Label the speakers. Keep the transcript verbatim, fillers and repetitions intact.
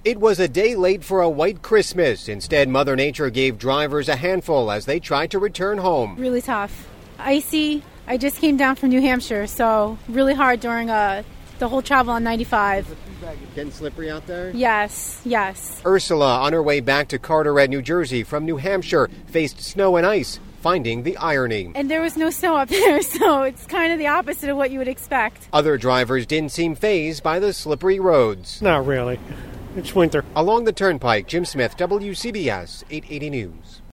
Speaker 1: It was a day late for a white Christmas. Instead, Mother Nature gave drivers a handful as they tried to return home.
Speaker 2: Really tough. Icy. I just came down from New Hampshire, so really hard during uh, the whole travel on ninety-five.
Speaker 1: Getting slippery out there?
Speaker 2: Yes, yes.
Speaker 1: Ursula, on her way back to Carteret, New Jersey from New Hampshire, faced snow and ice, finding the irony.
Speaker 2: And there was no snow up there, so it's kind of the opposite of what you would expect.
Speaker 1: Other drivers didn't seem fazed by the slippery roads.
Speaker 3: Not really. It's winter.
Speaker 1: Along the turnpike, Jim Smith, W C B S eight eighty News.